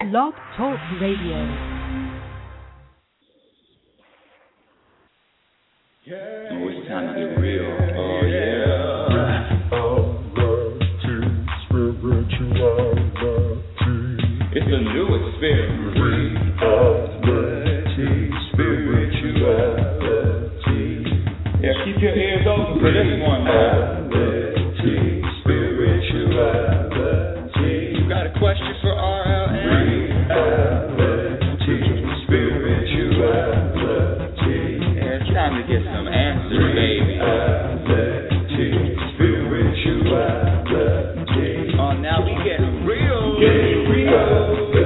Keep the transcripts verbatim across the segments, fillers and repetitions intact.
Blog Talk Radio. Yeah. Oh, it's time to get real. Oh, yeah. It's a new experience. Reality, spirituality. Yeah, keep your ears open for this one now. Reality, spirituality. You got a question for R L N? Reality, spirituality. Yeah, it's time to get some answers, baby. Reality, spirituality. Oh, now we getting real. Getting real.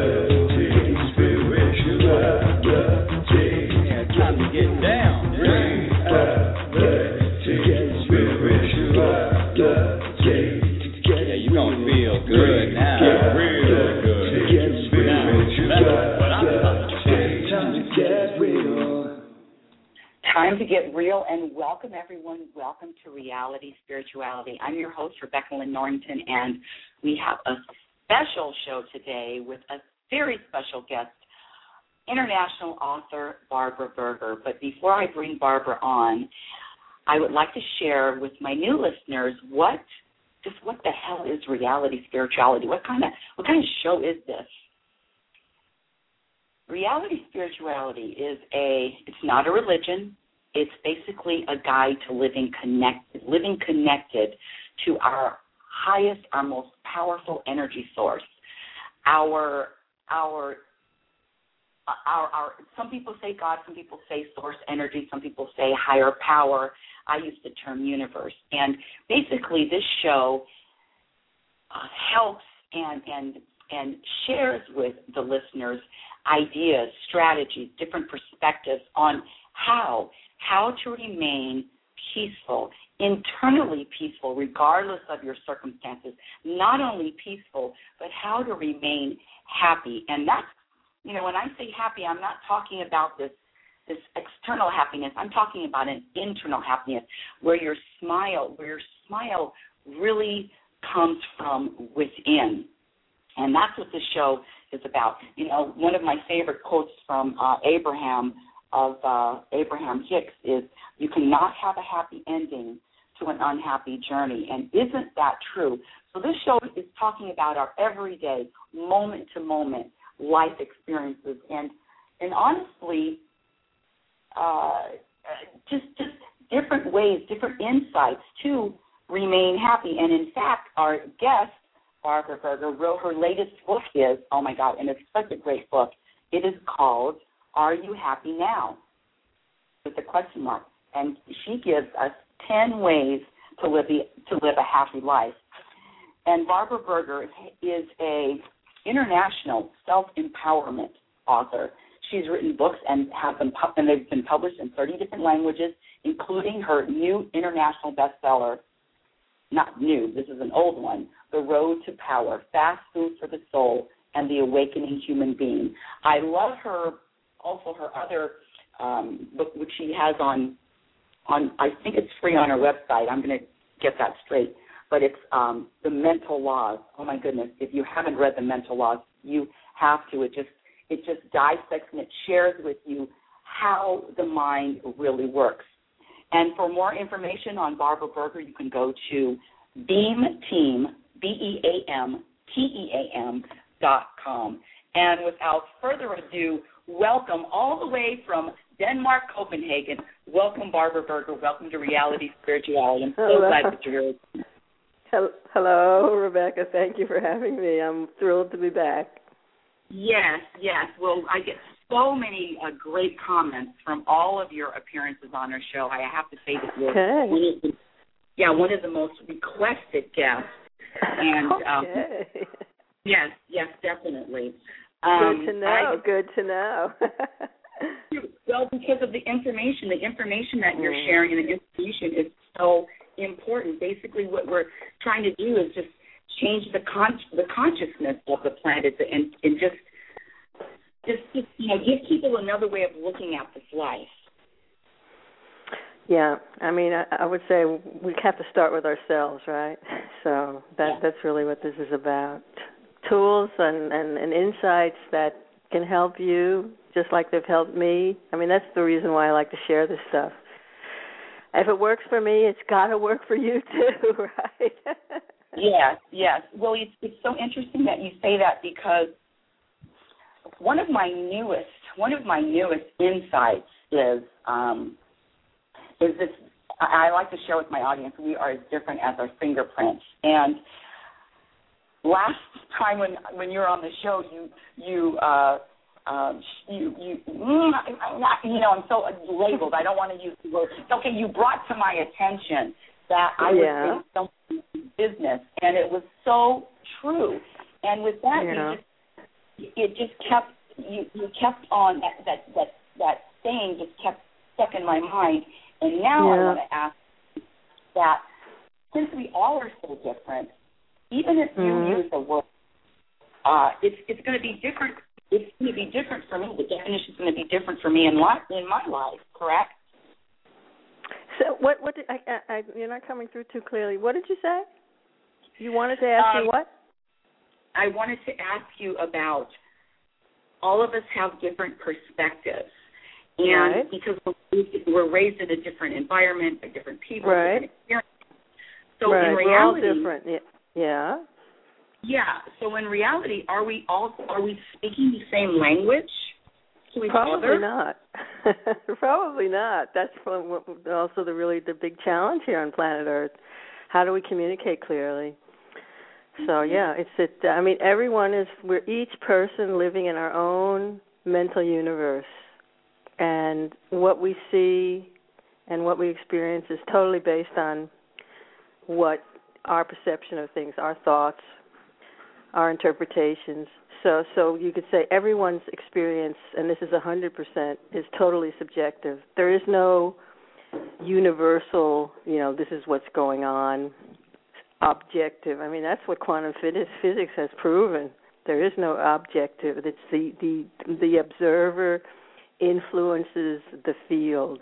Time to get real, and welcome everyone. Welcome to Reality Spirituality. I'm your host, Rebecca Lynn Norrington, and we have a special show today with a very special guest, international author Barbara Berger. But before I bring Barbara on, I would like to share with my new listeners what just what the hell is Reality Spirituality? What kind of what kind of show is this? Reality Spirituality is a it's not a religion. It's basically a guide to living connected, living connected to our highest, our most powerful energy source. Our, our, our, our. Some people say God, some people say source energy, some people say higher power. I use the term universe. And basically, this show uh, helps and and and shares with the listeners ideas, strategies, different perspectives on how how to remain peaceful, internally peaceful, regardless of your circumstances. Not only peaceful, but how to remain happy. And that's, you know, when I say happy, I'm not talking about this this external happiness. I'm talking about an internal happiness where your smile, where your smile really comes from within. And that's what this show is about. You know, one of my favorite quotes from uh, Abraham of uh, Abraham Hicks is, "You cannot have a happy ending to an unhappy journey." And isn't that true? So this show is talking about our everyday, moment-to-moment life experiences, and and honestly, uh, just just different ways, different insights to remain happy. And in fact, our guest, Barbara Berger, wrote her latest book is, oh my God, and it's such a great book. It is called Are You Happy Now? With a question mark. And she gives us ten ways to live, the, to live a happy life. And Barbara Berger is a international self-empowerment author. She's written books and have been and they've been published in thirty different languages, including her new international bestseller, not new, this is an old one, The Road to Power, Fast Food for the Soul, and the Awakening Human Being. I love her, also her other um, book, which she has on, on, I think it's free on her website. I'm going to get that straight. But it's um, The Mental Laws. Oh, my goodness. If you haven't read The Mental Laws, you have to. It just, it just dissects and it shares with you how the mind really works. And for more information on Barbara Berger, you can go to Beam Team, B E A M T E A M dot com. And without further ado, welcome all the way from Denmark, Copenhagen. Welcome, Barbara Berger. Welcome to Reality Spirituality. I'm so Hello. glad that you're here. Hello, Rebecca. Thank you for having me. I'm thrilled to be back. Yes, yes. Well, I get so many uh, great comments from all of your appearances on our show. I have to say that you're okay. one of the, yeah, one of the most requested guests. And um, okay. yes, yes, definitely. Um, good to know. I, good to know. well, because of the information, the information that you're mm. sharing and the information is so important. Basically, what we're trying to do is just change the con- the consciousness of the planet and, and just, just, just, you know, give people another way of looking at this life. Yeah, I mean, I, I would say we have to start with ourselves, right? So that yeah. that's really what this is about, tools and, and, and insights that can help you just like they've helped me. I mean, that's the reason why I like to share this stuff. If it works for me, it's got to work for you too, right? Yes, yes. Well, it's, it's so interesting that you say that because one of my newest, one of my newest insights is um, is this. I, I like to share with my audience. We are as different as our fingerprints. And last time when when you were on the show, you you. Uh, Um, you, you, you know, I'm so labeled. I don't want to use the word. Okay, you brought to my attention that I yeah. was in some business, and it was so true. And with that, yeah. you just, it just kept you, you kept on that that that that saying just kept stuck in my mind. And now yeah. I want to ask that since we all are so different, even if you mm-hmm. use the word, uh, it's it's going to be different. It's going to be different for me. The definition is going to be different for me in life, in my life, correct? So what? What? Did, I, I, you're not coming through too clearly. What did you say? You wanted to ask um, me what? I wanted to ask you about all of us have different perspectives, and right. because we're raised in a different environment by different people, right. different experiences. So right. in reality, we're all different. Yeah. Yeah. So in reality, are we all are we speaking the same language to each Probably other? not. Probably not. That's also the really the big challenge here on planet Earth. How do we communicate clearly? So yeah, it's it. I mean, everyone is. We're each person living in our own mental universe, and what we see and what we experience is totally based on what our perception of things, our thoughts, our interpretations. So so you could say everyone's experience, and this is one hundred percent, is totally subjective. There is no universal, you know, this is what's going on, objective. I mean, that's what quantum physics has proven. There is no objective. It's the, the, the observer influences the field.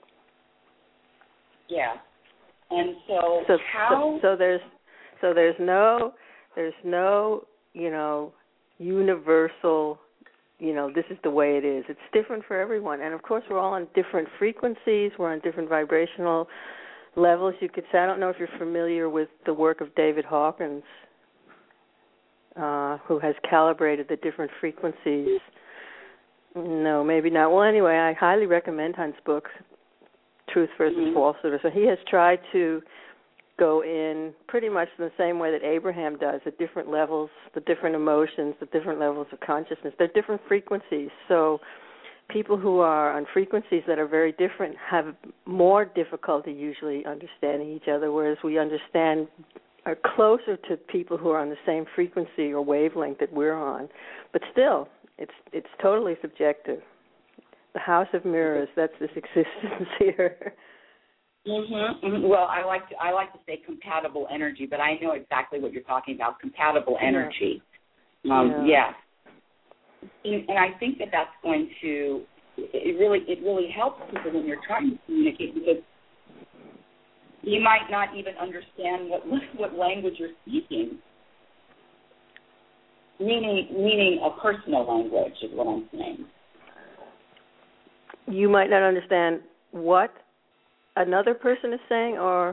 Yeah. And so, so how... So, so there's so there's no... There's no, you know, universal, you know, this is the way it is. It's different for everyone. And, of course, we're all on different frequencies. We're on different vibrational levels. You could say, I don't know if you're familiar with the work of David Hawkins, uh, who has calibrated the different frequencies. No, maybe not. Well, anyway, I highly recommend Hunt's book, Truth versus mm-hmm. Falsehood. So he has tried to go in pretty much in the same way that Abraham does, at different levels, the different emotions, the different levels of consciousness. They're different frequencies. So people who are on frequencies that are very different have more difficulty usually understanding each other, whereas we understand, are closer to people who are on the same frequency or wavelength that we're on. But still, it's it's totally subjective. The house of mirrors, that's this existence here. Mm-hmm, mm-hmm. Well, I like to I like to say compatible energy, but I know exactly what you're talking about. Compatible energy. Yeah. Um, yeah. yeah. And, and I think that that's going to it really it really helps people when you're trying to communicate, because you might not even understand what what language you're speaking. Meaning meaning a personal language is what I'm saying. You might not understand what another person is saying, or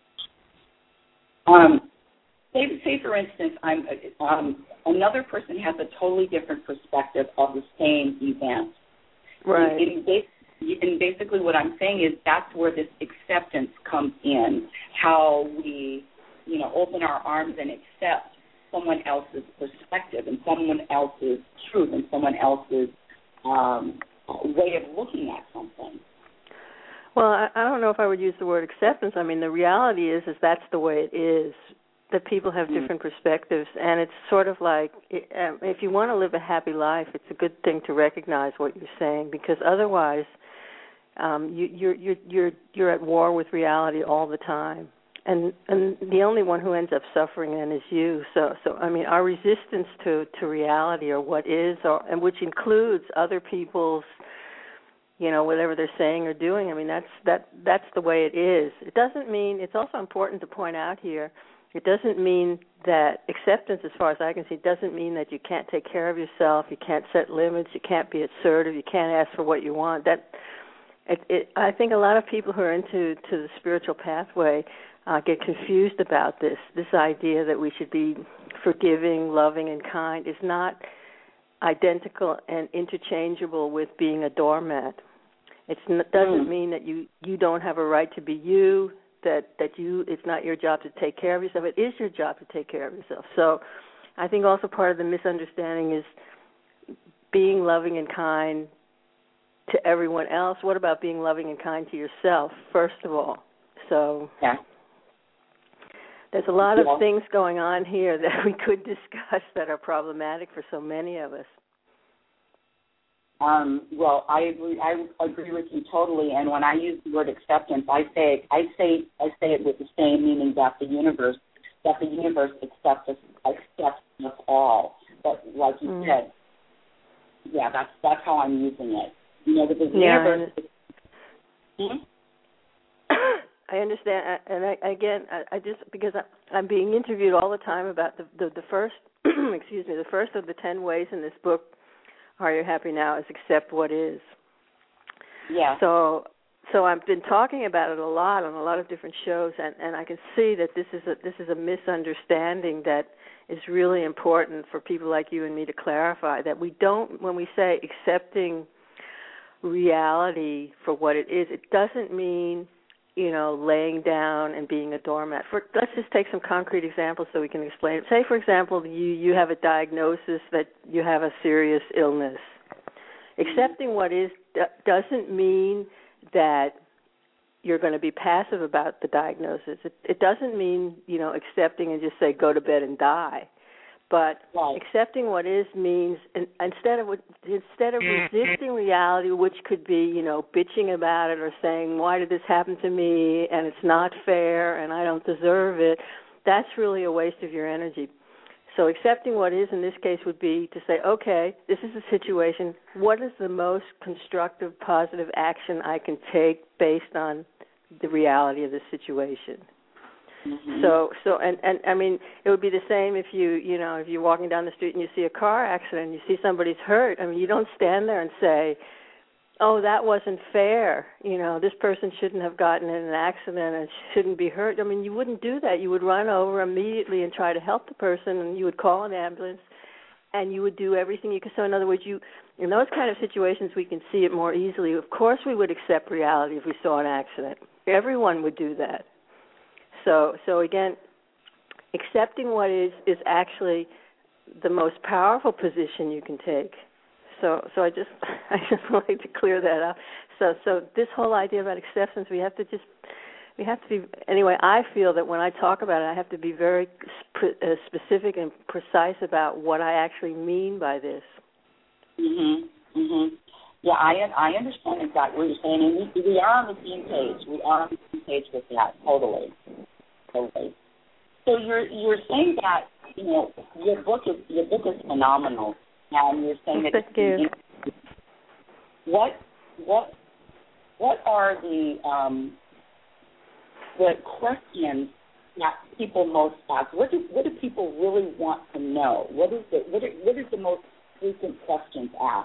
um, say, say for instance, I'm um, another person has a totally different perspective of the same event. Right. And, and, bas- and basically, what I'm saying is that's where this acceptance comes in. How we, you know, open our arms and accept someone else's perspective and someone else's truth and someone else's um, way of looking at something. Well, I, I don't know if I would use the word acceptance. I mean, the reality is, is that's the way it is, that people have different perspectives, and it's sort of like, if you want to live a happy life, it's a good thing to recognize what you're saying, because otherwise um, you, you're, you're, you're, you're at war with reality all the time. And and the only one who ends up suffering then is you. So, so I mean, our resistance to, to reality, or what is, or, and which includes other people's, you know, whatever they're saying or doing. I mean, that's that that's the way it is. It doesn't mean, it's also important to point out here It doesn't mean that acceptance, as far as I can see, doesn't mean that you can't take care of yourself, you can't set limits, you can't be assertive, you can't ask for what you want. That it, it, I think a lot of people who are into to the spiritual pathway uh, get confused about this. This idea that we should be forgiving, loving, and kind is not identical and interchangeable with being a doormat. It doesn't mean that you, you don't have a right to be you, that, that you it's not your job to take care of yourself. It is your job to take care of yourself. So I think also part of the misunderstanding is being loving and kind to everyone else. What about being loving and kind to yourself, first of all? So yeah. there's a lot of yeah. things going on here that we could discuss that are problematic for so many of us. Um, well, I agree. I agree with you totally. And when I use the word acceptance, I say I say I say it with the same meaning that the universe that the universe accepts us accepts us all. But like you mm. said, yeah, that's that's how I'm using it. You know, because the yeah, universe. Hmm? I understand, and I, again, I, I just because I, I'm being interviewed all the time about the the, the first, excuse me, the first of the ten ways in this book. Are You Happy Now? Is accept what is. Yeah. So, so I've been talking about it a lot on a lot of different shows, and, and I can see that this is a this is a misunderstanding that is really important for people like you and me to clarify. That we don't, when we say accepting reality for what it is, it doesn't mean, you know, laying down and being a doormat. For, let's just take some concrete examples so we can explain it. Say, for example, you, you have a diagnosis that you have a serious illness. Accepting what is doesn't mean that you're going to be passive about the diagnosis. It, it doesn't mean, you know, accepting and just say go to bed and die. But right. accepting what is means in, instead of instead of resisting reality, which could be, you know, bitching about it or saying, why did this happen to me and it's not fair and I don't deserve it, that's really a waste of your energy. So accepting what is in this case would be to say, okay, this is a situation. What is the most constructive, positive action I can take based on the reality of the situation? Mm-hmm. So, so, and, and I mean, it would be the same if you, you know, if you're walking down the street and you see a car accident and you see somebody's hurt. I mean, you don't stand there and say, oh, that wasn't fair. You know, this person shouldn't have gotten in an accident and shouldn't be hurt. I mean, you wouldn't do that. You would run over immediately and try to help the person, and you would call an ambulance, and you would do everything you could. So in other words, you, in those kind of situations, we can see it more easily. Of course we would accept reality if we saw an accident. Everyone would do that. So, so again, accepting what is is actually the most powerful position you can take. So, so I just I just like to clear that up. So, so this whole idea about acceptance, we have to just we have to be anyway. I feel that when I talk about it, I have to be very sp- uh, specific and precise about what I actually mean by this. Mhm. Mhm. Yeah, I I understand exactly what you're saying, and we, we are on the same page. We are on the same page with that, totally. Totally. So you're you're saying that, you know, your book is your book is phenomenal, and you're saying that. Thank you. What what what are the um, the questions that people most ask? What do what do people really want to know? What is the what are, what is the most frequent questions asked?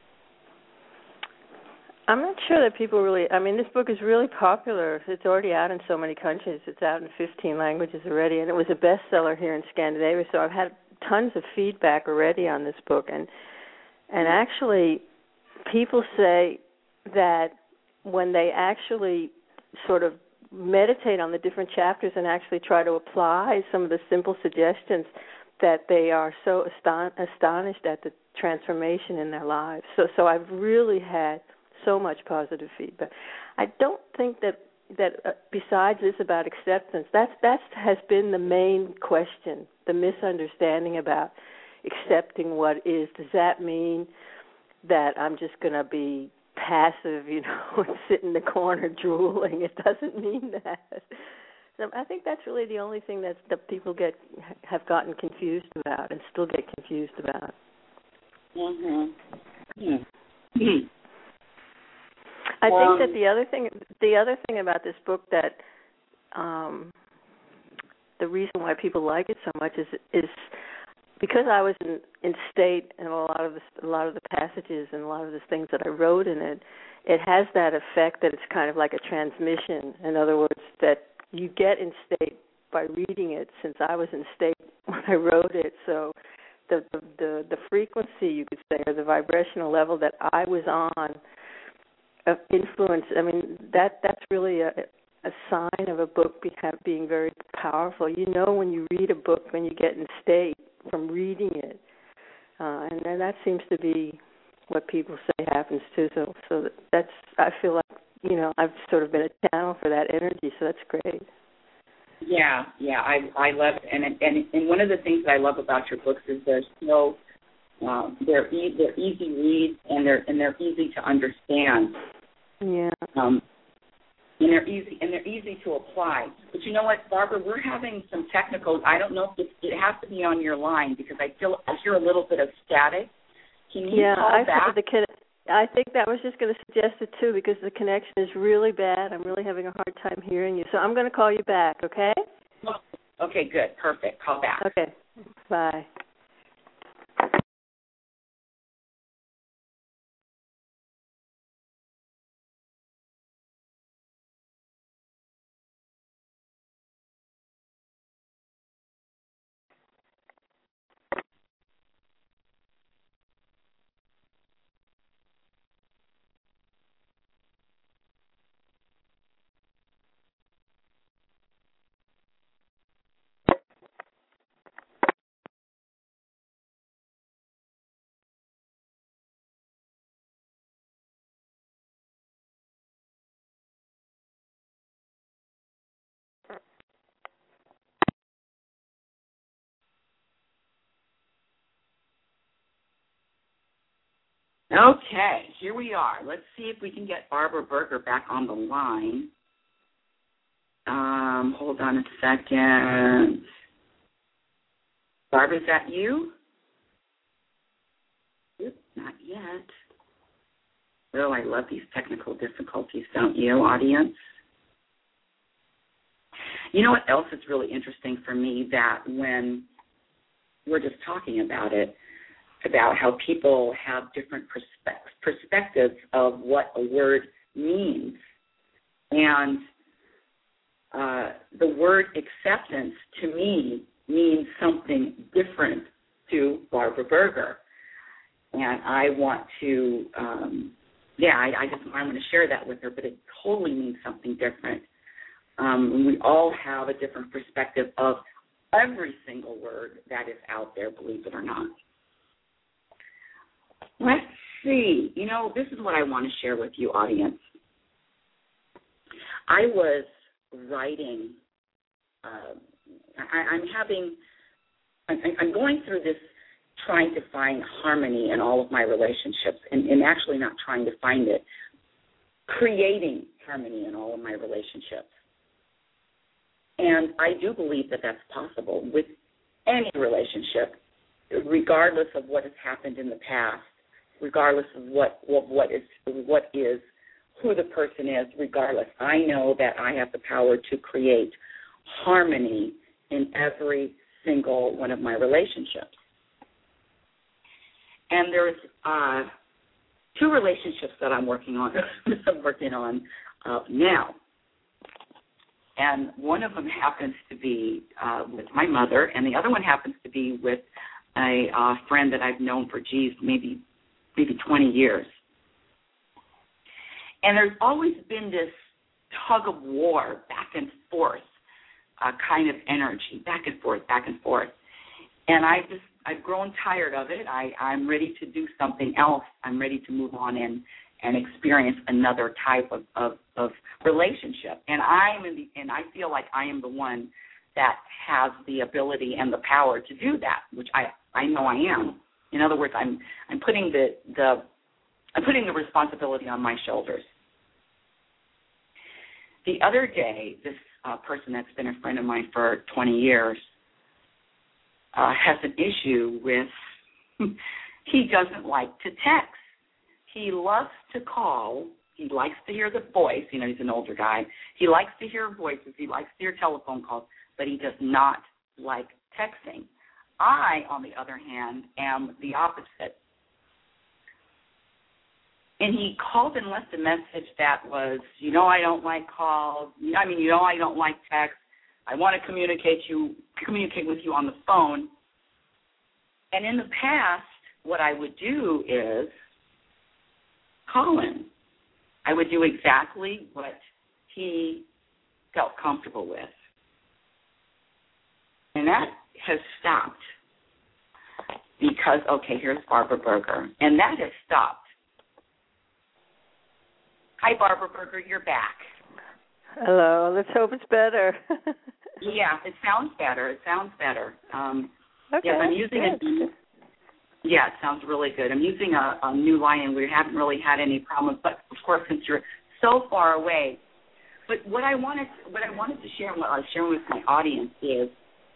I'm not sure that people really, I mean, this book is really popular. It's already out in so many countries. It's out in fifteen languages already, and it was a bestseller here in Scandinavia, so I've had tons of feedback already on this book. And and actually, people say that when they actually sort of meditate on the different chapters and actually try to apply some of the simple suggestions, that they are so aston- astonished at the transformation in their lives. So, so I've really had so much positive feedback. I don't think that that uh, besides this about acceptance, that's that has been the main question, the misunderstanding about accepting what is. Does that mean that I'm just going to be passive, you know, and sit in the corner drooling? It doesn't mean that. So I think that's really the only thing that that people get have gotten confused about and still get confused about. Mhm. Mm-hmm. I Um, think that the other thing, the other thing about this book that um, the reason why people like it so much is is because I was in, in state in a lot of the, a lot of the passages and a lot of the things that I wrote in it. It has that effect that it's kind of like a transmission. In other words, that you get in state by reading it. Since I was in state when I wrote it, so the the the, the frequency, you could say, or the vibrational level that I was on of influence. I mean, that that's really a a sign of a book being very powerful. You know when you read a book, when you get in state from reading it, uh, and then that seems to be what people say happens too. So, so that's I feel like you know I've sort of been a channel for that energy. So that's great. Yeah, yeah, I I love it, and and and one of the things that I love about your books is they're so um, they're e- they're easy reads and they're and they're easy to understand. Yeah. Um, and they're easy and they're easy to apply. But you know what, Barbara, we're having some technical. I don't know if it, it has to be on your line because I feel I hear a little bit of static. Can you yeah, call I back? The con- I think that was just going to suggest it too because the connection is really bad. I'm really having a hard time hearing you. So I'm going to call you back. Okay. Okay. Good. Perfect. Call back. Okay. Bye. Okay, here we are. Let's see if we can get Barbara Berger back on the line. Um, hold on a second. Barbara, is that you? Oop, not yet. Oh, I love these technical difficulties, don't you, audience? You know what else is really interesting for me, that when we're just talking about it, about how people have different perspe- perspectives of what a word means. And uh, the word acceptance, to me, means something different to Barbara Berger. And I want to, um, yeah, I, I just I want to share that with her, but it totally means something different. Um, we all have a different perspective of every single word that is out there, believe it or not. Let's see. You know, this is what I want to share with you, audience. I was writing, uh, I, I'm having, I, I'm going through this trying to find harmony in all of my relationships, and, and actually not trying to find it, creating harmony in all of my relationships. And I do believe that that's possible with any relationship, regardless of what has happened in the past, regardless of what, what, what is what is who the person is, regardless. I know that I have the power to create harmony in every single one of my relationships. And there's uh, two relationships that I'm working on. I'm working on uh, now, and one of them happens to be uh, with my mother, and the other one happens to be with a uh, friend that I've known for, geez, maybe maybe twenty years. And there's always been this tug of war, back and forth, uh, kind of energy, back and forth, back and forth. And I just, I've grown tired of it. I, I'm ready to do something else. I'm ready to move on and, and experience another type of, of, of relationship. And I'm in the, and I feel like I am the one that has the ability and the power to do that, which I, I know I am. In other words, I'm I'm putting the, the I'm putting the responsibility on my shoulders. The other day, this uh, person that's been a friend of mine for twenty years uh, has an issue with he doesn't like to text. He loves to call. He likes to hear the voice. You know, he's an older guy. He likes to hear voices. He likes to hear telephone calls, but he does not like texting. I, on the other hand, am the opposite. And he called and left a message that was, you know, I don't like calls. I mean, you know, I don't like text. I want to communicate you, communicate with you on the phone. And in the past, what I would do is call him. I would do exactly what he felt comfortable with. And that has stopped because, okay, here's Barbara Berger. And that has stopped. Hi, Barbara Berger, you're back. Hello, let's hope it's better. Yeah, it sounds better. It sounds better. Um, okay. Yes, I'm using good. a, yeah, it sounds really good. I'm using a, a new line, and we haven't really had any problems, but, of course, since you're so far away. But what I wanted, what I wanted to share, and what I was sharing with my audience is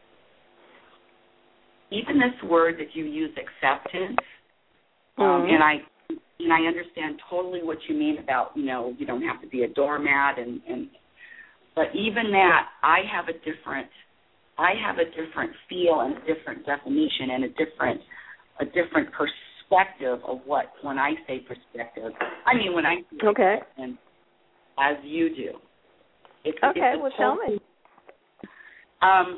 even this word that you use, acceptance, um, mm-hmm. and I and I understand totally what you mean about, you know, you don't have to be a doormat, and, and but even that, I have a different, I have a different feel and a different definition and a different, a different perspective of what, when I say perspective, I mean when I say okay. and as you do. It's, okay, it's well, totally, tell me. Um,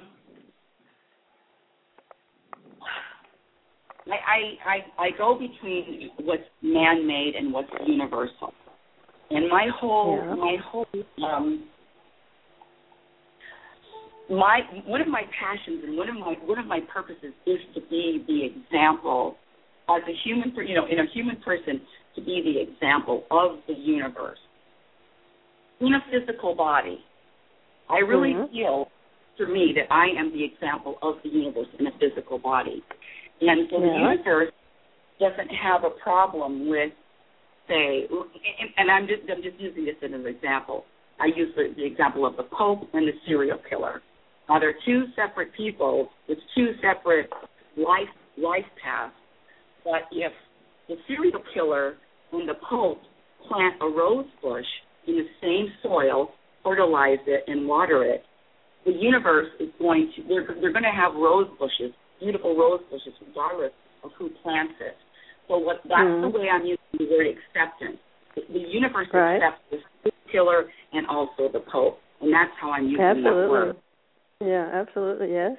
I, I, I go between what's man-made and what's universal. And my whole, yeah. my whole, um, my one of my passions and one of my one of my purposes is to be the example as a human, you know, in a human person, to be the example of the universe in a physical body. I really mm-hmm. feel, for me, that I am the example of the universe in a physical body. And so yeah. the universe doesn't have a problem with, say, and I'm just, I'm just using this as an example. I use the, the example of the Pope and the serial killer. Now, they're two separate people with two separate life life paths. But if the serial killer and the Pope plant a rose bush in the same soil, fertilize it, and water it, the universe is going to, they're, they're going to have rose bushes, beautiful rose bushes, regardless of who plants it. So what, that's mm-hmm. the way I'm using the word acceptance. The, the universe right. accepts the serial killer and also the Pope, and that's how I'm using absolutely. that word. Yeah, absolutely, yes.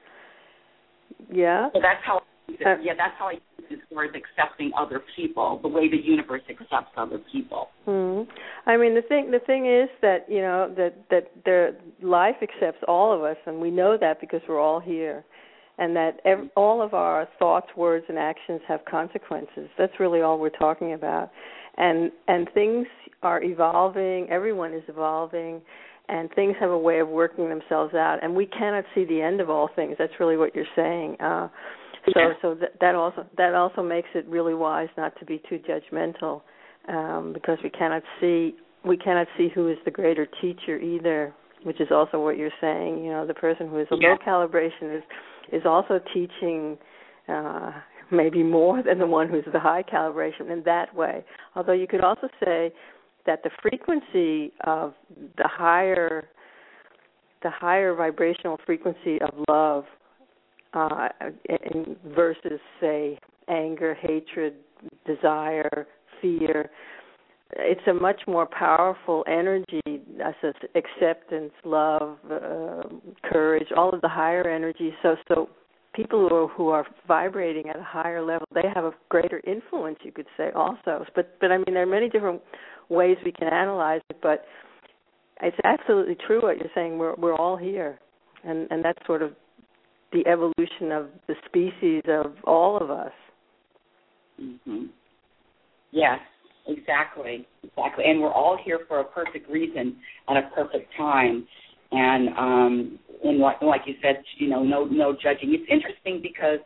Yeah. So that's how, uh, yeah, that's how I use this word, accepting other people, the way the universe accepts other people. Mm-hmm. I mean, the thing, the thing is that, you know, that that the life accepts all of us, and we know that because we're all here, and that every, all of our thoughts, words, and actions have consequences. That's really all we're talking about, and and things are evolving. Everyone is evolving. And things have a way of working themselves out, and we cannot see the end of all things. That's really what you're saying. Uh, so, yeah. so that, that also that also makes it really wise not to be too judgmental, um, because we cannot see we cannot see who is the greater teacher either, which is also what you're saying. You know, the person who is a yeah. low calibration is is also teaching. Uh, maybe more than the one who's the high calibration in that way. Although you could also say that the frequency of the higher, the higher vibrational frequency of love uh, in, versus, say, anger, hatred, desire, fear, it's a much more powerful energy. That's acceptance, love, uh, courage, all of the higher energies. So, so people who are, who are vibrating at a higher level, they have a greater influence, you could say, also. But, but I mean, there are many different ways we can analyze it, but it's absolutely true what you're saying. We're we're all here, and and that's sort of the evolution of the species of all of us. Mm-hmm. Yes, exactly, exactly. And we're all here for a perfect reason at a perfect time. And um, and like, like you said, you know, no no judging. It's interesting because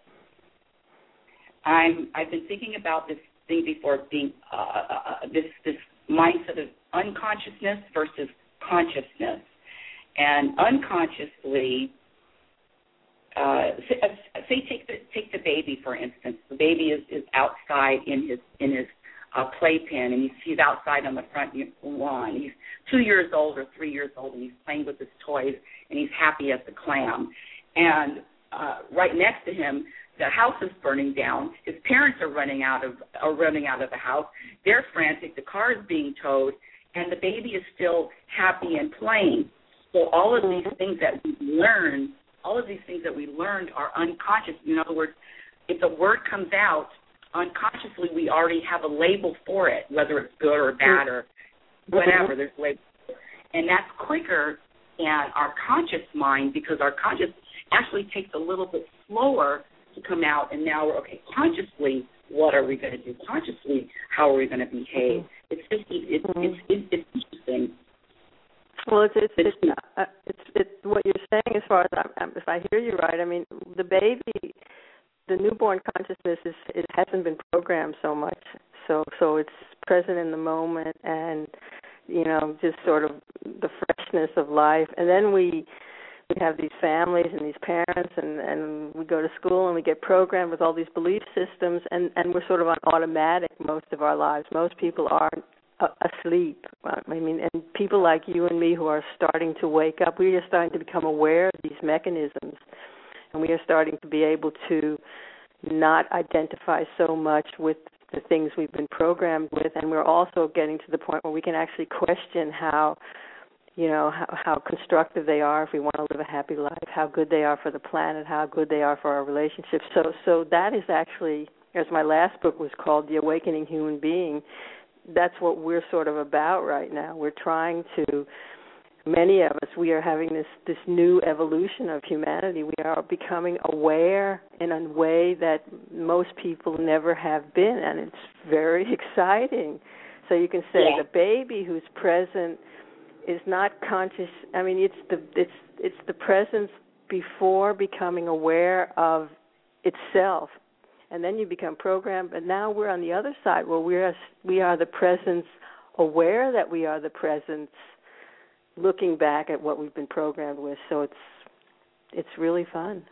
I'm I've been thinking about this thing before, being uh, uh, this this. mindset of unconsciousness versus consciousness. And unconsciously, uh, say, say take the take the baby, for instance. The baby is, is outside in his in his a playpen, and he's, he's outside on the front lawn. He's two years old or three years old, and he's playing with his toys, and he's happy as a clam. And uh, right next to him, the house is burning down. His parents are running out of are running out of the house. They're frantic. The car is being towed, and the baby is still happy and playing. So all of these things that we learned, all of these things that we learned are unconscious. In other words, if the word comes out, unconsciously we already have a label for it, whether it's good or bad or whatever. There's labels. And that's quicker than our conscious mind, because our conscious actually takes a little bit slower to come out. And now we're, okay, consciously, what are we going to do? Consciously, how are we going to behave? It's just, it's, it's, it's, it's interesting. Well, it's it's it's, uh, it's it's what you're saying. As far as I, if I hear you right, I mean the baby, the newborn consciousness is it hasn't been programmed so much, so so it's present in the moment, and you know just sort of the freshness of life. And then we we have these families and these parents, and, and we go to school and we get programmed with all these belief systems, and, and we're sort of on automatic most of our lives. Most people aren't asleep. I mean, and people like you and me who are starting to wake up, we are starting to become aware of these mechanisms, and we are starting to be able to not identify so much with the things we've been programmed with, and we're also getting to the point where we can actually question how, you know, how, how constructive they are if we want to live a happy life, how good they are for the planet, how good they are for our relationships. So, so that is actually, as my last book was called, The Awakening Human Being, that's what we're sort of about right now. We're trying to, many of us, we are having this, this new evolution of humanity. We are becoming aware in a way that most people never have been, and it's very exciting. So you can say yeah. the baby who's present is not conscious. I mean, it's the it's it's the presence before becoming aware of itself. And then you become programmed, but now we're on the other side where we are we are the presence, aware that we are the presence, looking back at what we've been programmed with. So it's it's really fun.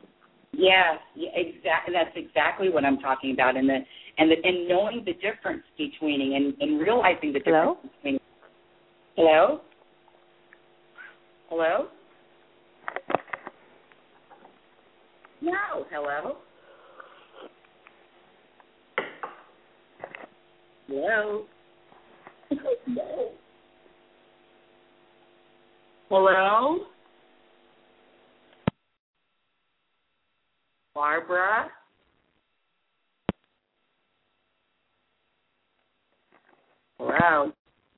Yes, yeah, exactly. That's exactly what I'm talking about, and the and the and knowing the difference between and, and realizing the difference Hello? between. Hello. Hello. No. Hello. Hello? No. Hello? Barbara? Hello?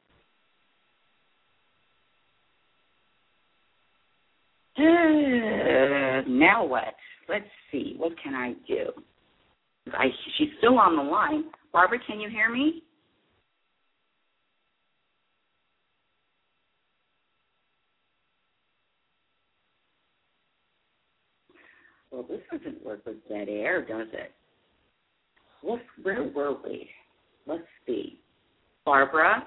Uh, now what? Let's see. What can I do? I, she's still on the line. Barbara, can you hear me? Well, this doesn't work with dead air, does it? What, where were we? Let's see. Barbara?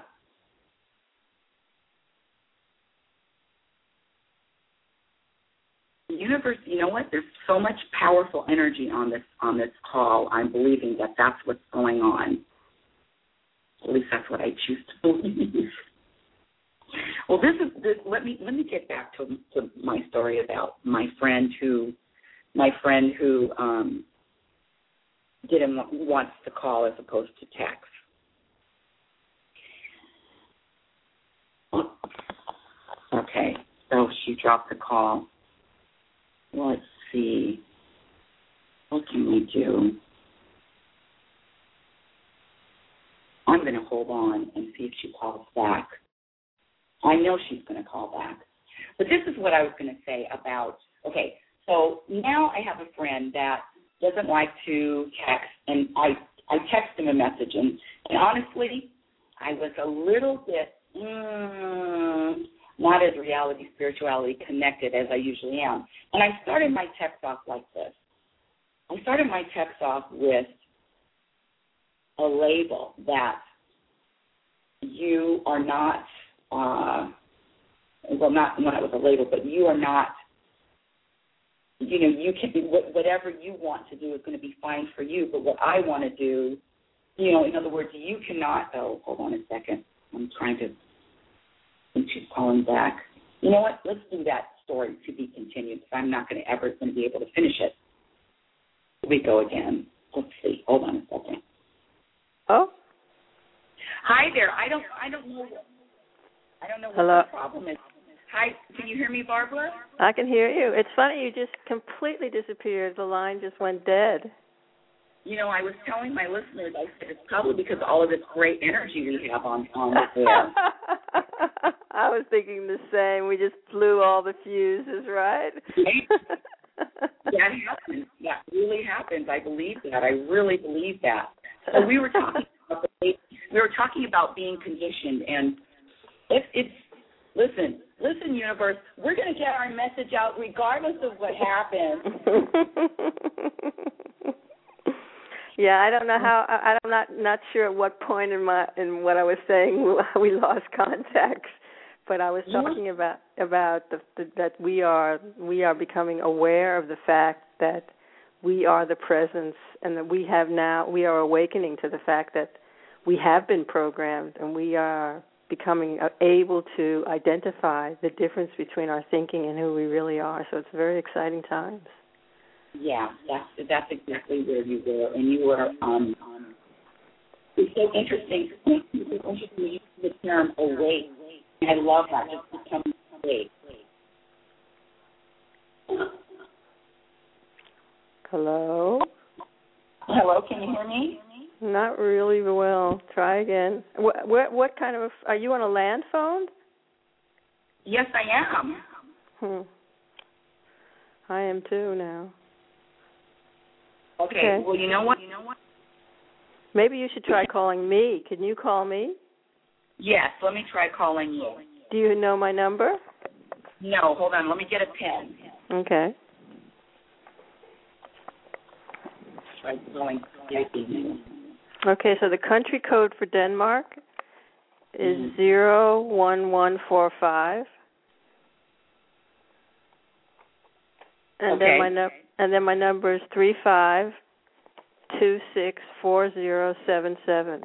The universe, you know what? There's so much powerful energy on this on this call. I'm believing that that's what's going on. At least that's what I choose to believe. Well, this is this, let me let me get back to, to my story about my friend who my friend who um, didn't wants to call as opposed to text. Okay, so she dropped the call. Let's see. What can we do? I'm going to hold on and see if she calls back. I know she's going to call back. But this is what I was going to say about, okay, so now I have a friend that doesn't like to text, and I, I text him a message, and, and honestly, I was a little bit, mm, not as reality, spirituality connected as I usually am. And I started my text off like this. I started my text off with a label that you are not, uh, well, not not with a label, but you are not, you know, you can be, whatever you want to do is going to be fine for you, but what I want to do you know, in other words, you cannot, oh, hold on a second. I'm trying to, and she's calling back. You know what? Let's do that story to be continued. I'm not going to ever going to be able to finish it. Here we go again. Let's see. Hold on a second. Oh. Hi there. I don't. I don't know. I don't know what Hello? the problem is. Hi. Can you hear me, Barbara? I can hear you. It's funny. You just completely disappeared. The line just went dead. You know, I was telling my listeners, I said it's probably because of all of this great energy we have on on the air. I was thinking the same. We just blew all the fuses, right? That happens. That really happens. I believe that. I really believe that. So we were talking about the, we were talking about being conditioned, and it's it's listen, listen, universe. We're going to get our message out regardless of what happens. Yeah, I don't know how. I, I'm not not sure at what point in my in what I was saying we lost contact, but I was talking about about the, the, that we are we are becoming aware of the fact that we are the presence, and that we have now we are awakening to the fact that we have been programmed, and we are becoming able to identify the difference between our thinking and who we really are. So it's very exciting times. Yeah, that's that's exactly where you were, and you were. Um, it's so interesting. It's so interesting to use the term awake. And I love that. Just becoming awake. Hello. Hello. Can you hear me? Not really well. Try again. What what, what kind of? Are you on a land phone? Yes, I am. Hmm. I am too now. Okay. Okay. Well, you know what? You know what? Maybe you should try calling me. Can you call me? Yes. Let me try calling you. Do you know my number? No. Hold on. Let me get a pen. Okay. Try calling. Okay. So the country code for Denmark is mm-hmm. zero one one four five. And okay. then my no- and then my number is three five two six four zero seven seven.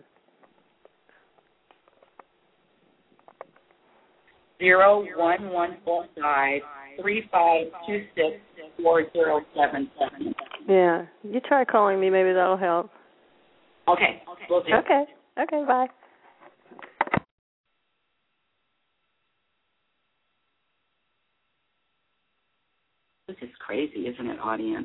Zero one one four five three five two six four zero seven seven. Yeah, you try calling me. Maybe that'll help. Okay. Will do. Okay. Okay. Bye. This is crazy, isn't it, audience?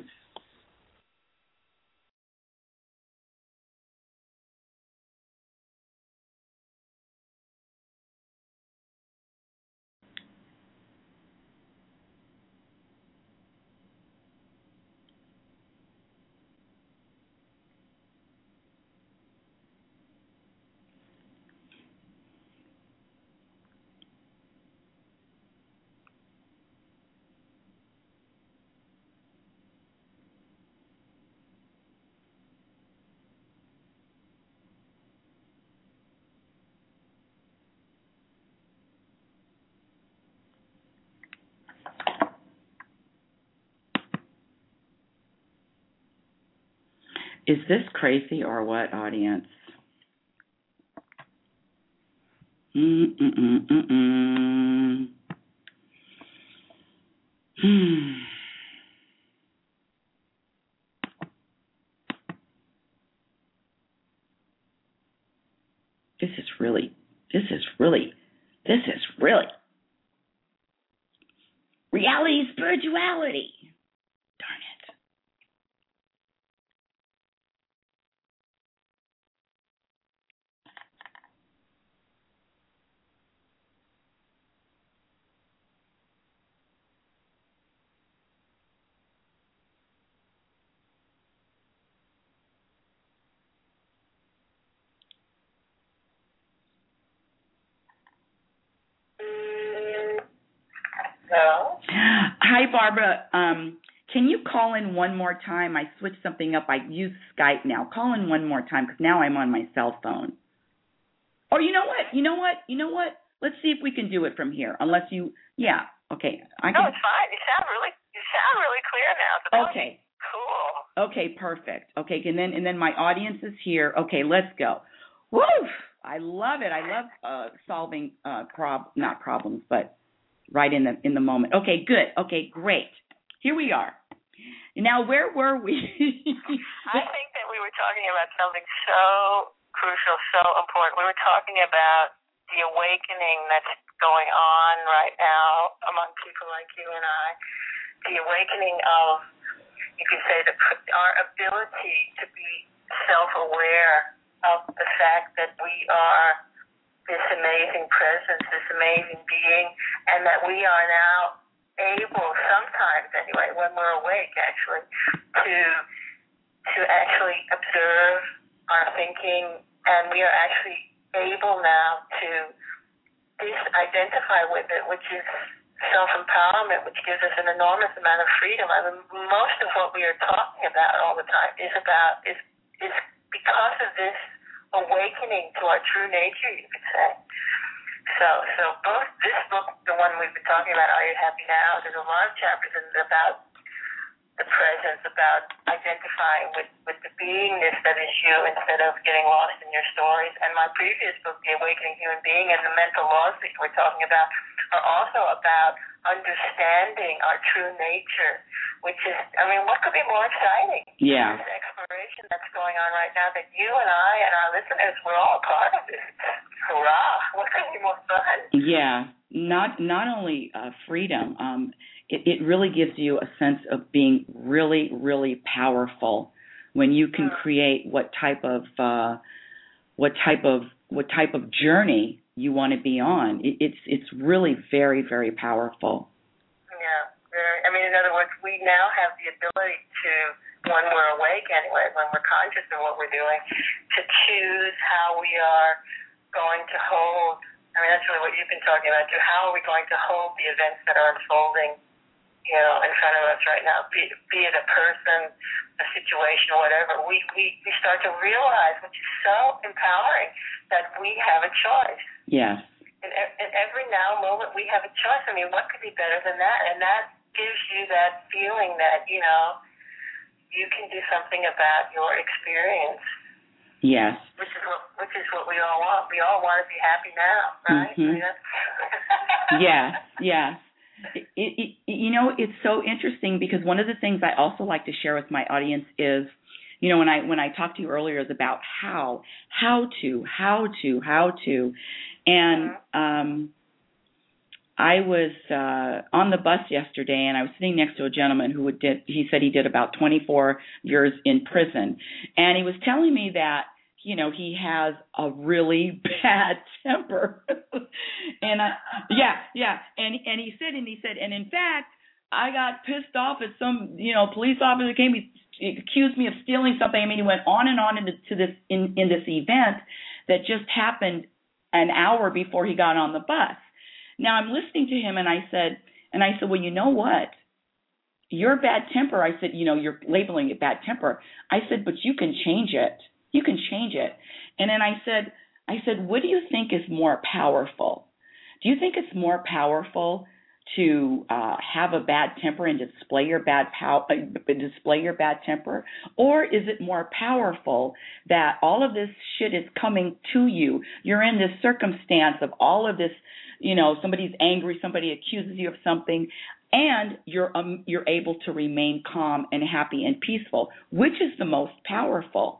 Is this crazy or what, audience? Mm-mm-mm-mm-mm. Hmm. This is really, this is really, this is really reality spirituality. Darn it. Hello? Hi, Barbara. Um, can you call in one more time? I switched something up. I use Skype now. Call in one more time because now I'm on my cell phone. Or you know what? You know what? You know what? Let's see if we can do it from here. Unless you, yeah, okay. I no, can. it's fine. You sound really, you sound really clear now. So okay. Cool. Okay, perfect. Okay, and then and then my audience is here. Okay, let's go. Woo! I love it. I love uh, solving uh, prob not problems, but right in the in the moment. Okay, good. Okay, great. Here we are. Now, where were we? I think that we were talking about something so crucial, so important. We were talking about the awakening that's going on right now among people like you and I. The awakening of, you could say, the, our ability to be self-aware of the fact that we are this amazing presence, this amazing being, and that we are now able, sometimes anyway, when we're awake actually, to to actually observe our thinking, and we are actually able now to disidentify with it, which is self-empowerment, which gives us an enormous amount of freedom. I mean, most of what we are talking about all the time is about is is because of this awakening to our true nature, you could say. So, so both this book, the one we've been talking about, Are You Happy Now? There's a lot of chapters in it about the presence, about identifying with, with the beingness that is you instead of getting lost in your stories. And my previous book, The Awakening Human Being, and the mental laws that we're talking about are also about understanding our true nature, which is, I mean, what could be more exciting? Yeah. This exploration that's going on right now that you and I and our listeners, we're all part of this. Hurrah! What could be more fun? Yeah. Not not only uh, freedom, um, it, it really gives you a sense of being really, really powerful when you can create what type of uh, what type of what type of journey you want to be on. It, it's it's really very, very powerful. Yeah, very. I mean, in other words, we now have the ability to, when we're awake anyway, when we're conscious of what we're doing, to choose how we are going to hold. I mean, that's really what you've been talking about too. How are we going to hold the events that are unfolding, you know, in front of us right now? Be, be it a person, a situation, or whatever. We, we we start to realize, which is so empowering, that we have a choice. Yes. In, in every now moment, we have a choice. I mean, what could be better than that? And that gives you that feeling that, you know, you can do something about your experience. Yes. Which is what which is what we all want. We all want to be happy now, right? Mm-hmm. Yes, yes. It, it, it, you know, it's so interesting because one of the things I also like to share with my audience is, you know, when I when I talked to you earlier is about how, how to, how to, how to, and um, I was uh, on the bus yesterday, and I was sitting next to a gentleman who would did. He said he did about twenty-four years in prison, and he was telling me that, you know, he has a really bad temper, and I, yeah, yeah, and and he said, and he said, and in fact, I got pissed off at some, you know, police officer came, he accused me of stealing something. I mean, he went on and on into to this in, in this event that just happened an hour before he got on the bus. Now I'm listening to him, and I said, and I said, well, you know what? Your bad temper, I said, you know, you're labeling it bad temper. I said, but you can change it. You can change it. And then I said, I said, what do you think is more powerful? Do you think it's more powerful to uh, have a bad temper and display your bad pow- uh, display your bad temper, or is it more powerful that all of this shit is coming to you? You're in this circumstance of all of this. You know, somebody's angry, somebody accuses you of something, and you're um, you're able to remain calm and happy and peaceful. Which is the most powerful?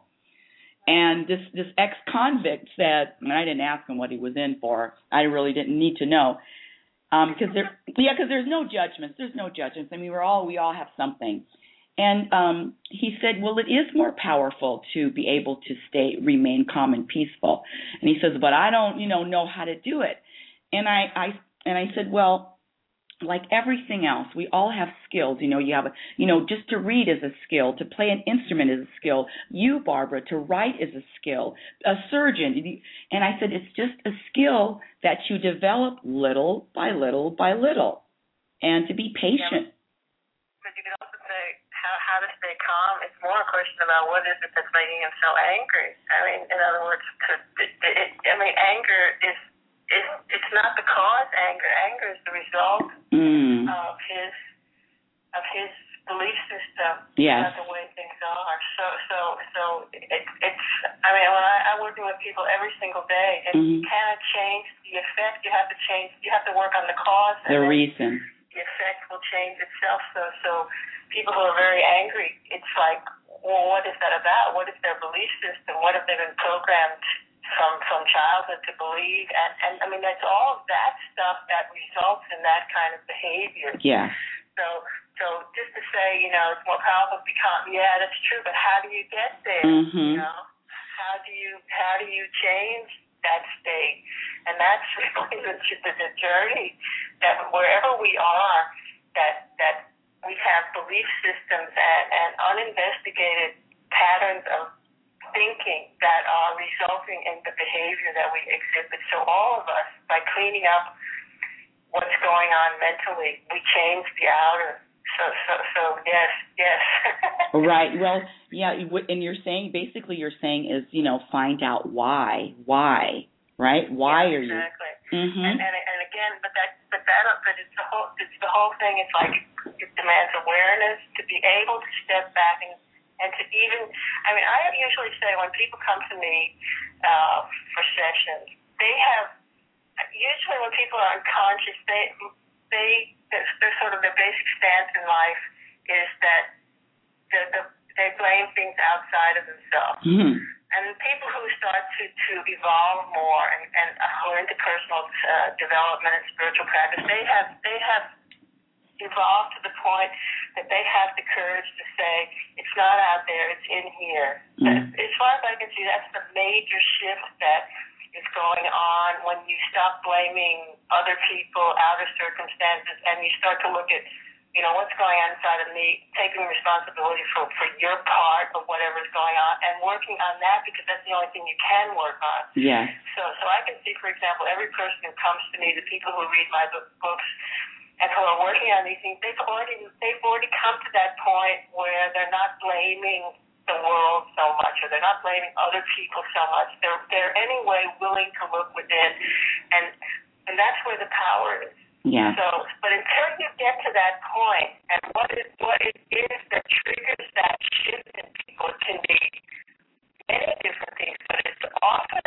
And this this ex-convict said, and I didn't ask him what he was in for. I really didn't need to know, because um, there, yeah, because there's no judgments. There's no judgments. I mean, we're all we all have something. And um, he said, well, it is more powerful to be able to stay, remain calm and peaceful. And he says, but I don't, you know, know how to do it. And I, I and I said, well, like everything else, we all have skills. You know, you have a, you know, just to read is a skill. To play an instrument is a skill. You, Barbara, to write is a skill. A surgeon. And I said, it's just a skill that you develop little by little by little, and to be patient. Yeah, but you can also say how how to stay calm. It's more a question about what is it that's making him so angry. I mean, in other words, to, it, it, I mean, anger is. It's, it's not the cause anger. Anger is the result mm. of his of his belief system Yes. about the way things are. So, so, so it, it's. I mean, when I, I'm working with people every single day, and mm-hmm. you cannot change the effect. You have to change. You have to work on the cause. The reason. The effect will change itself. So, so people who are very angry, it's like, well, what is that about? What is their belief system? What have they been programmed from from childhood to believe? And and I mean, that's all of that stuff that results in that kind of behavior. Yeah. So, so just to say, you know, it's more powerful to become. Yeah, that's true. But how do you get there? Mm-hmm. You know, how do you how do you change that state? And that's really the, the, the journey. That wherever we are, that that we have belief systems and, and uninvestigated patterns of thinking that are resulting in the behavior that we exhibit. So all of us, by cleaning up what's going on mentally, we change the outer. So, so, so yes, yes. Right. Well, yeah, and you're saying, basically you're saying is, you know, find out why. Why, right? Why yes, are you? Exactly. Mm-hmm. And, and, and again, but that, but that, but it's the whole, it's the whole thing. It's like, it demands awareness to be able to step back and, and to even, I mean, I usually say when people come to me uh, for sessions, they have, usually when people are unconscious, they, they, they're, they're sort of their basic stance in life is that the, the, they blame things outside of themselves. Mm-hmm. And people who start to, to evolve more and, and who are into personal uh, development and spiritual practice, they have they have evolved to the point that they have the courage to say, it's not out there, it's in here. Mm-hmm. As far as I can see, that's the major shift that is going on when you stop blaming other people, outer circumstances, and you start to look at, you know, what's going on inside of me, taking responsibility for, for your part of whatever's going on, and working on that because that's the only thing you can work on. Yeah. So, so I can see, for example, every person who comes to me, the people who read my books and who are working on these things, they've already they've already come to that point where they're not blaming the world so much, or they're not blaming other people so much. They're they're anyway willing to look within, and and that's where the power is. Yeah. So, but until you get to that point, and what is what it is that triggers that shift in people, it can be many different things, but it's often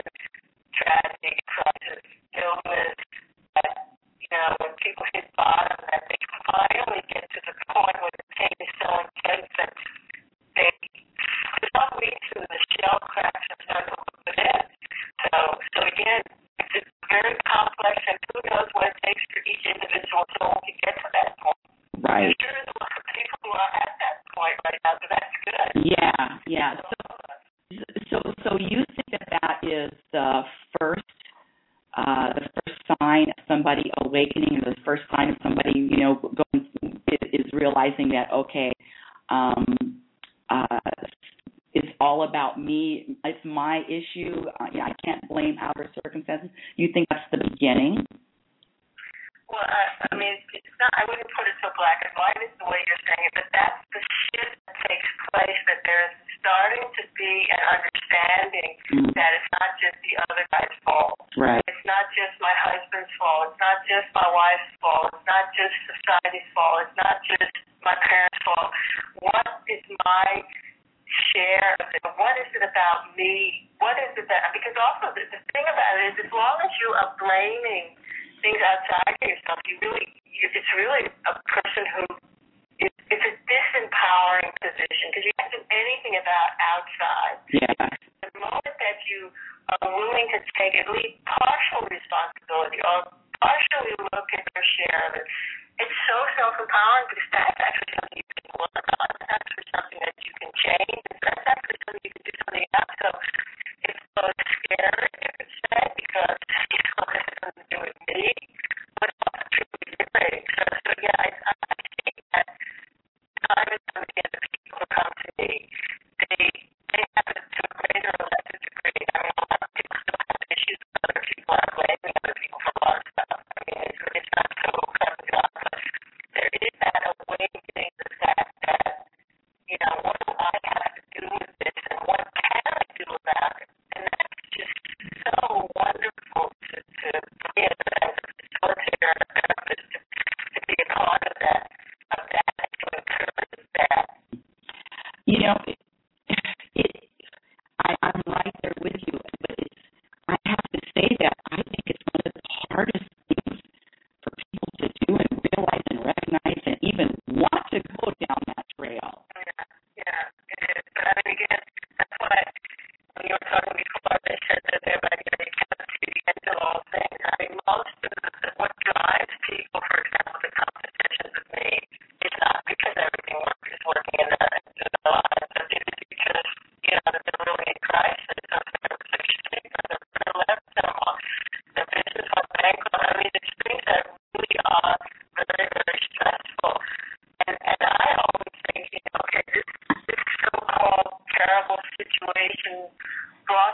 tragedy, crisis, illness. That, you know, when people hit bottom, that they finally get to the point where the pain is so intense that they, for some reason, the shell cracks and start to look within. So, so again, it's very complex, and who knows what it takes for each individual soul to get to that point. Right. I'm sure there's a lot of people who are at that point right now, so that's good. Yeah, yeah. So, so, so you think that that is the first, uh, the first sign of somebody awakening, or the first sign of somebody, you know, going is, is realizing that okay, um, uh, it's all about me. It's my issue. Uh, I can't blame outer circumstances. You think that's the beginning? Well, I, I mean, it's not. I wouldn't put it so black and white as the way you're saying it, but that's the shift that takes place. That there's starting to be an understanding mm. that it's not just the other guy's fault. Right. It's not just my husband's fault. It's not just my wife's fault. It's not just society's fault. It's not just my parents' fault. What is my share of it? What is it about me? What is it that, because also the, the thing about it is, as long as you are blaming things outside of yourself, you really, you, it's really a person who, it, it's a disempowering position, because you can't do anything about outside. Yeah. The moment that you are willing to take at least partial responsibility or partially look at your share of it, it's so self-empowering, because that's actually something you can work on. It's actually something that you can change. That's actually something you can do something else. So it's both scary, you could say, because you know, it has nothing to do with me, but it's also truly liberating. So, so yeah, I, I think that time and time again, the people who come to me, they they have it to a greater or lesser degree. I mean, a lot of people still have issues with other people. I'm blaming other people for a lot of stuff. I mean, it's, it's not so covered up, but there is that awakening, the fact that, you know, what do I have to do with this, and what can I do about it? And that's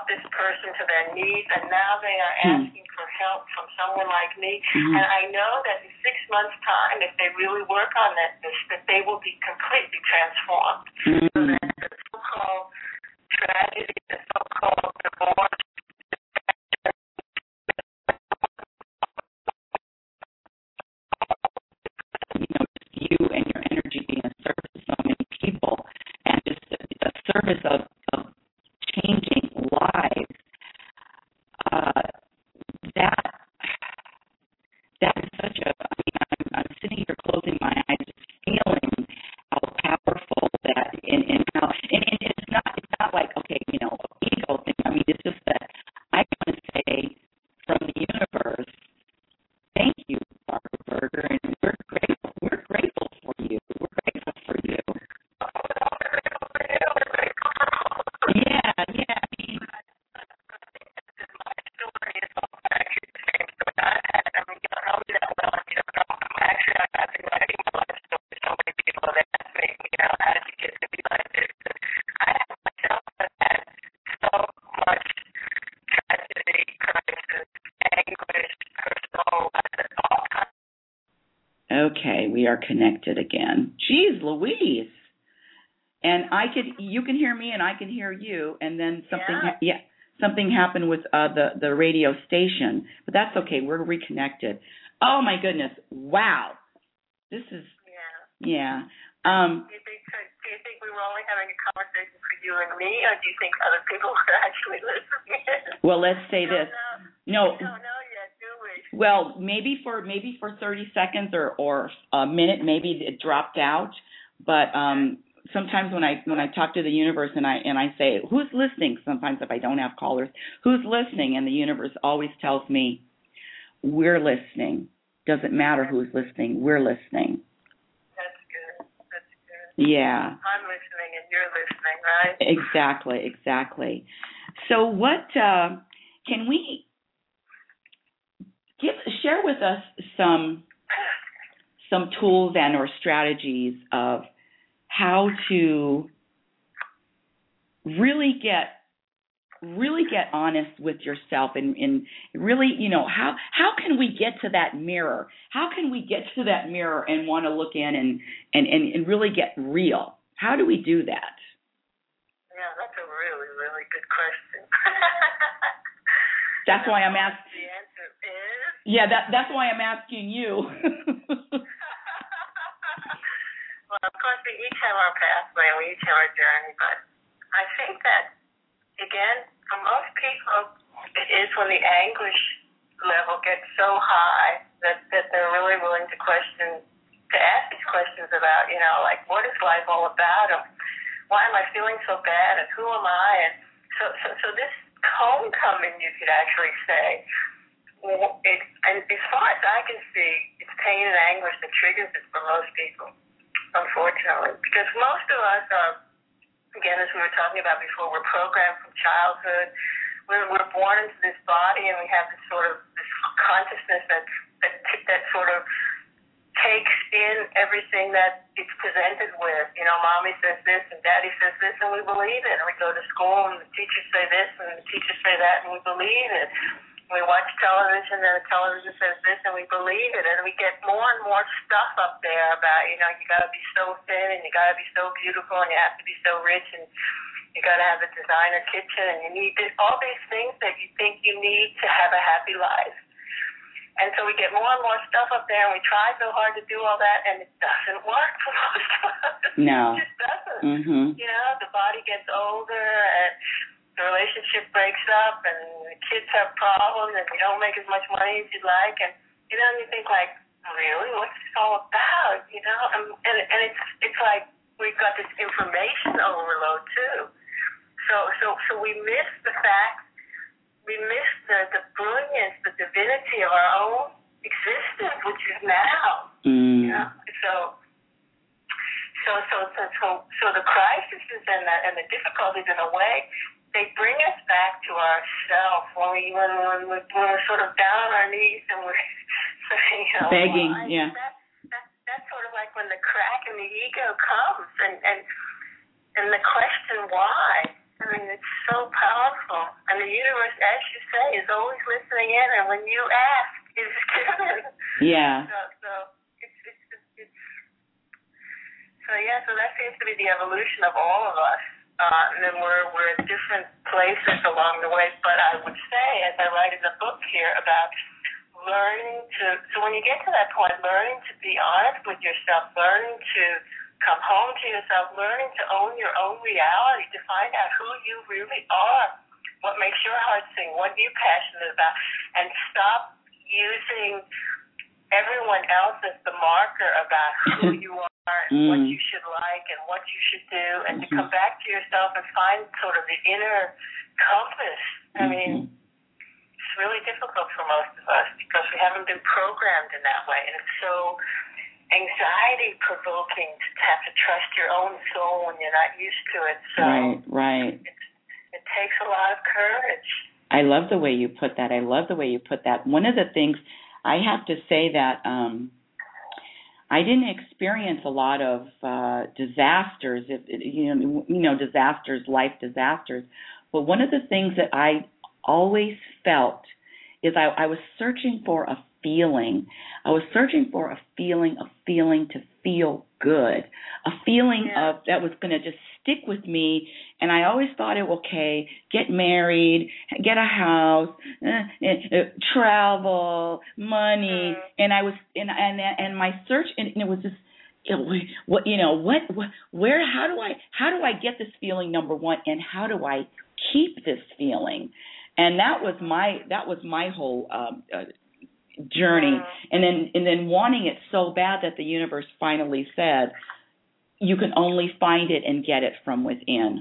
brought this person to their knees, and now they are asking for help from someone like me. Mm-hmm. And I know that in six months' time, if they really work on that, this, that they will be completely transformed. Mm-hmm. So that the so-called tragedy, the so-called divorce, you know, just you and your energy being a service to so many people, and just a, a service of, of changing lives. Uh, that that is such a. I mean, I'm, I'm sitting here closing my eyes, just feeling how powerful that, and, and how, and, and it's not, it's not like, okay, you know, ego thing. I mean, it's just that I want to say from the universe, thank you, Barbara Berger, and we're grateful. We're grateful for you. We're grateful for you. Yeah, yeah. I mean, okay, we are connected again. Jeez Louise. And I could, you can hear me and I can hear you, and then something, Yeah. ha- yeah, something happened with uh, the, the radio station, but that's okay, we're reconnected. Oh my goodness, wow. This is, yeah. yeah. Um, Do you think, so, do you think we were only having a conversation for you and me, or do you think other people were actually listening? well, let's say we this. Don't No. we don't know yet, do we? Well, maybe for maybe for thirty seconds or, or a minute, maybe it dropped out. But um, sometimes when I when I talk to the universe and I and I say, who's listening? Sometimes if I don't have callers, who's listening? And the universe always tells me, we're listening. Doesn't matter who's listening. We're listening. That's good. That's good. Yeah. I'm listening and you're listening, right? Exactly. Exactly. So what uh, can we give? Share with us some some tools and or strategies of how to really get really get honest with yourself and, and really, you know, how how can we get to that mirror? How can we get to that mirror and want to look in and, and, and, and really get real? How do we do that? Yeah, that's a really, really good question. That's why I'm asking. The answer is? Yeah, that that's why I'm asking you. Well, of course, we each have our pathway and we each have our journey, but I think that, again, for most people, it is when the anguish level gets so high that, that they're really willing to question, to ask these questions about, you know, like, what is life all about? And why am I feeling so bad? And who am I? And so, so, so this homecoming, you could actually say, it, and as far as I can see, it's pain and anguish that triggers it for most people, unfortunately, because most of us are, again, as we were talking about before, we're programmed from childhood. We're, we're born into this body, and we have this sort of this consciousness that that, that sort of takes in everything that it's presented with. You know, mommy says this and daddy says this, and we believe it. And we go to school, and the teachers say this, and the teachers say that, and we believe it. We watch television, and the television says this, and we believe it. And we get more and more stuff up there about, you know, you got to be so thin, and you got to be so beautiful, and you have to be so rich, and you got to have a designer kitchen, and you need this, all these things that you think you need to have a happy life. And so we get more and more stuff up there, and we try so hard to do all that, and it doesn't work for most of us. No. It just doesn't. Mm-hmm. You know, the body gets older, and the relationship breaks up, and the kids have problems, and you don't make as much money as you'd like, and you know, and you think like, really, what's this all about? You know, and and, and it's it's like we've got this information overload too. So so so we miss the fact, we miss the the brilliance, the divinity of our own existence, which is now. Mm. You know, so. So so so so so the crises and the and the difficulties in a way, they bring us back to ourselves when we when when we're, when we're sort of down on our knees and we're saying, you know, begging, why? yeah. That, that that's sort of like when the crack in the ego comes, and and and the question why. I mean, it's so powerful, and And the universe, as you say, is always listening in, and when you ask, it's given. Yeah. So, so it's, it's, it's, it's so yeah. So that seems to be the evolution of all of us, uh, and then we're we're at different places along the way. But I would say, as I write in the book here, about learning to. So when you get to that point, learning to be honest with yourself, learning to come home to yourself, learning to own your own reality, to find out who you really are, what makes your heart sing, what you're passionate about, and stop using everyone else as the marker about who you are and mm. what you should like and what you should do, and mm-hmm. to come back to yourself and find sort of the inner compass. I mm-hmm. mean, it's really difficult for most of us because we haven't been programmed in that way, and it's so anxiety-provoking to have to trust your own soul when you're not used to it. So right, right. It's, it takes a lot of courage. I love the way you put that. I love the way you put that. One of the things I have to say that um, I didn't experience a lot of uh, disasters, if you know, you know, disasters, life disasters. But one of the things that I always felt is I, I was searching for a feeling. I was searching for a feeling, a feeling to feel good, a feeling yeah. of that was going to just stick with me. And I always thought, okay, get married, get a house, uh, uh, travel, money, mm-hmm. and I was, and and and my search, and it was just, it, what you know, what, what, where, how do I, how do I get this feeling? Number one, and how do I keep this feeling? And that was my, that was my whole um, uh, journey, and then and then wanting it so bad that the universe finally said, you can only find it and get it from within.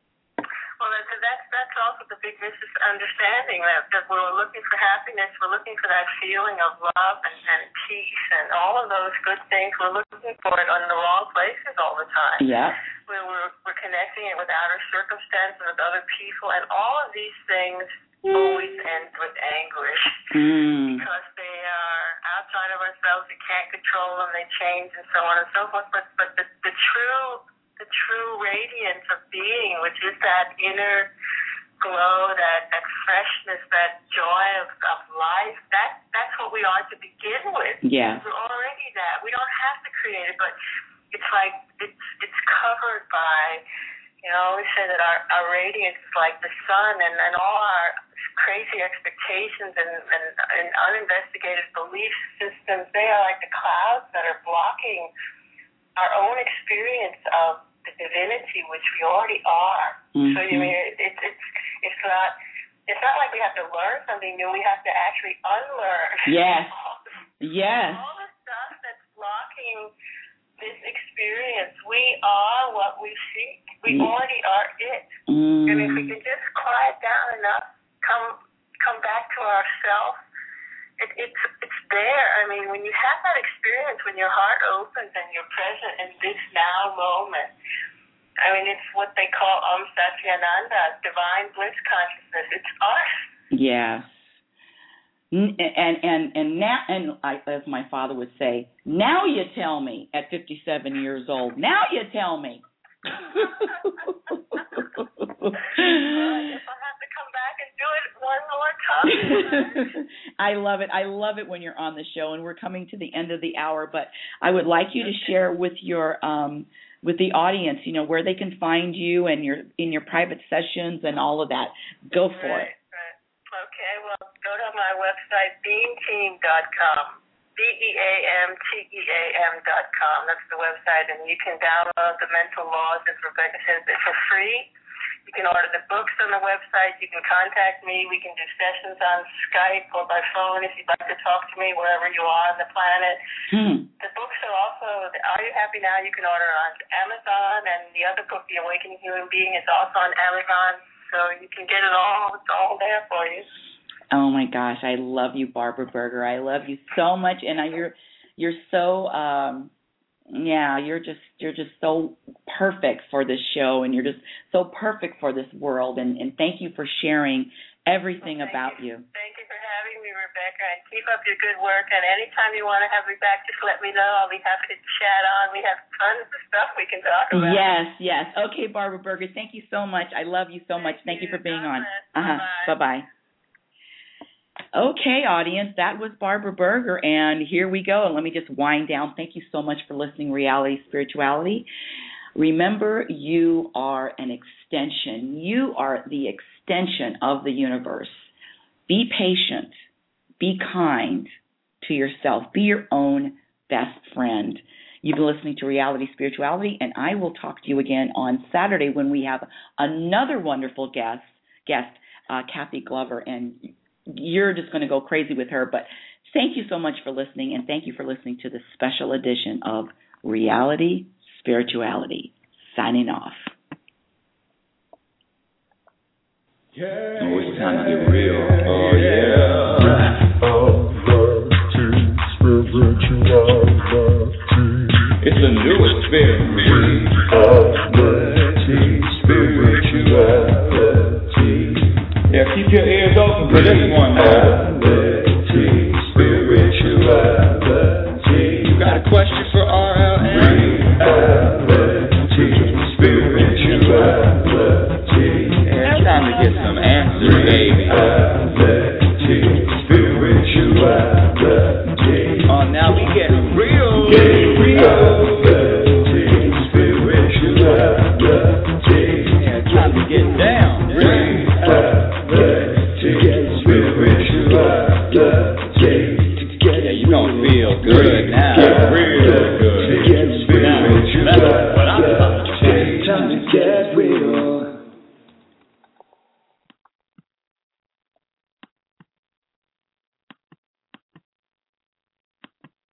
Well, that's that's, that's also the big misunderstanding that, that we're looking for happiness, we're looking for that feeling of love and, and peace and all of those good things. We're looking for it in the wrong places all the time. Yeah. We're, we're, we're connecting it with outer circumstances, with other people, and all of these things always end with anguish mm. because they are outside of ourselves. We can't control them. They change and so on and so forth. But but the, the true the true radiance of being, which is that inner glow, that, that freshness, that joy of, of life, that that's what we are to begin with. Yeah. We're already that. We don't have to create it, but it's like it's it's covered by. You know, we say that our, our radiance is like the sun, and, and all our crazy expectations and, and, and uninvestigated belief systems, they are like the clouds that are blocking our own experience of the divinity, which we already are. Mm-hmm. So, you mean, it, it, it's it's not it's not like we have to learn something new. We have to actually unlearn. Yes. all the, yes. all the stuff that's blocking this experience. We are what we seek. We mm. already are it. Mm. And if we can just quiet down enough, come come back to ourselves, it, it's it's there. I mean, when you have that experience, when your heart opens and you're present in this now moment, I mean, it's what they call Om Satyananda, divine bliss consciousness. It's us. Yes. And and and now, and I, as my father would say, now you tell me. At fifty-seven years old, now you tell me. Well, I guess I'll have to come back and do it one more time. I love it. I love it when you're on the show, and we're coming to the end of the hour. But I would like you to share with your um, with the audience, you know, where they can find you and your in your private sessions and all of that. Go for right, it. Right. Okay. Well, go to my website, beam team dot com. B E A M T E A M dot com. That's the website, and you can download the Mental Laws, as Rebecca says, for free. You can order the books on the website. You can contact me. We can do sessions on Skype or by phone if you'd like to talk to me wherever you are on the planet. Hmm. The books are also, Are You Happy Now? You can order on Amazon, and the other book, The Awakening Human Being, is also on Amazon. So you can get it all. It's all there for you. Oh my gosh, I love you, Barbara Berger. I love you so much, and I, you're you're so um, yeah, you're just you're just so perfect for this show, and you're just so perfect for this world. And, and thank you for sharing everything well, about you. you. Thank you for having me, Rebecca. Becker, and keep up your good work. And anytime you want to have me back, just let me know. I'll be happy to chat on. We have tons of stuff we can talk about. Yes, yes. Okay, Barbara Berger, thank you so much. I love you so much. Thank, thank you for being on. Uh-huh. Bye-bye. Okay, audience, that was Barbara Berger, and here we go. And let me just wind down. Thank you so much for listening, Reality Spirituality. Remember, you are an extension. You are the extension of the universe. Be patient. Be kind to yourself. Be your own best friend. You've been listening to Reality Spirituality, and I will talk to you again on Saturday when we have another wonderful guest, guest uh, Kathy Glover, and you're just going to go crazy with her. But thank you so much for listening, and thank you for listening to this special edition of Reality Spirituality. Signing off. Yeah. Oh, it's time to get real. Oh, yeah. Over to spirituality. It's a new experience. Reality, spirituality. Yeah, keep your ears open for this one now. Reality, spirituality. You got a question for R L N? Reality, spirituality. Yeah, it's time to get some answers, baby. Reality, spirituality. Oh, now we getting real. Getting real. Reality, spirituality. Yeah, it's time to get down. Reality, spirituality. Yeah, you don't feel good now. Get real good.